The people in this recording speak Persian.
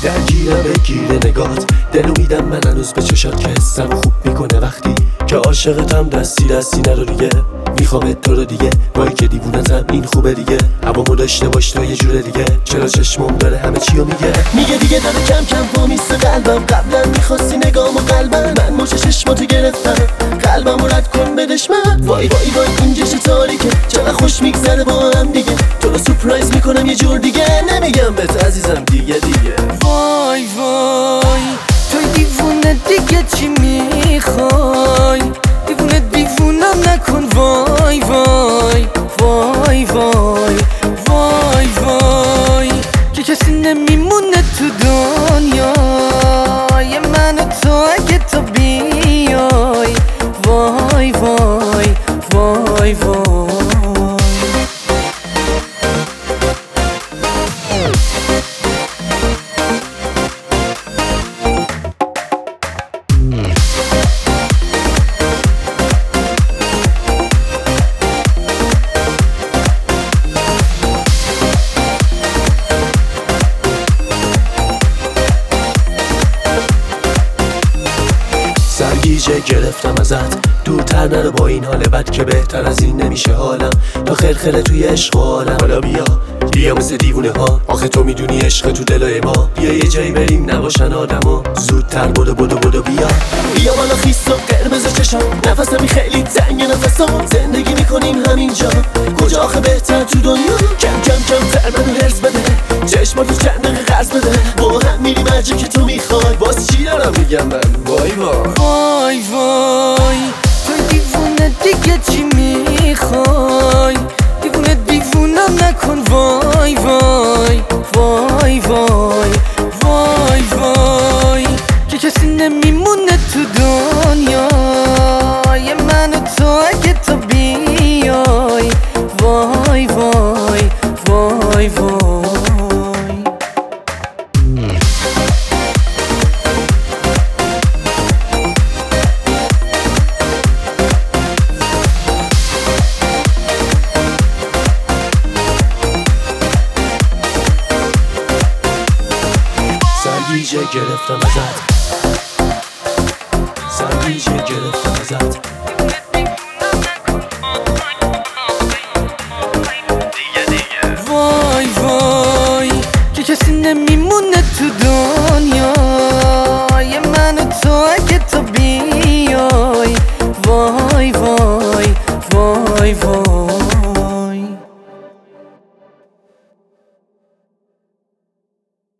درگیرم بگیره نگات، دلو میدم من هنوز به چشات که حسم خوب میکنه وقتی که عاشقتم. دستی نرو دیگه، میخوام تو رو دیگه، وای که دیوونتم این خوبه دیگه. هوامو داشته باش تو یه جوره دیگه، چرا چشمم داره همه چیو میگه دیگه داره کم کم پا میسته قلبم. قبلا میخواستی نگام و قلبم، من مچ چشماتو گرفتم، قلبم رد کن بدش من. وای وای وای این جشن تاریکه، چقدر خوش میگذره با هم دیگه. تو رو سورپرایز میکنم یه جور دیگه، نمیگم بهت عزیزم دیگه. وای وای توی دیوونه دیگه چی میخوای؟ دیوونم نکن. وای وای وای وای وای وای که کسی نمیمونه تو دنیای من و تو اگه تو بیای. وای وای وای وای سرگیجه گرفتم ازت، دورتر نرو با این حال بد که بهتر از این نمیشه حالم. تا خرخره توی عشق و عالم، حالا بیا مثل دیوونه ها. آخه تو میدونی عشق تو دلای ما، بیا یه جایی بریم نباشن آدما. زودتر بدو بیا بالا خیس و قرمز چشام، نفسمی خیلی تنگ نفسام. زندگی میکنیم همینجا، کجا آخه بهتر تو دنیا. کم تر منو هرس بده، چشماتو چند دقیقه قرض بده. با هم میریم هر جا که تو میخوای، باز چی دارم میگم من؟ وای وای وای توی دیوونه دیگه چی میخوای؟ دیوونم نکن. وای وای وای وای وای وای که کسی نمیمونه تو دنیای من و تو اگه تو بیای. وای وای وای وای سرگیجه گرفتم ازت، سرگیجه گرفتم ازت. وای وای که کسی نمیمونه تو دنیای من و تو اگه تو بیای. وای وای وای وای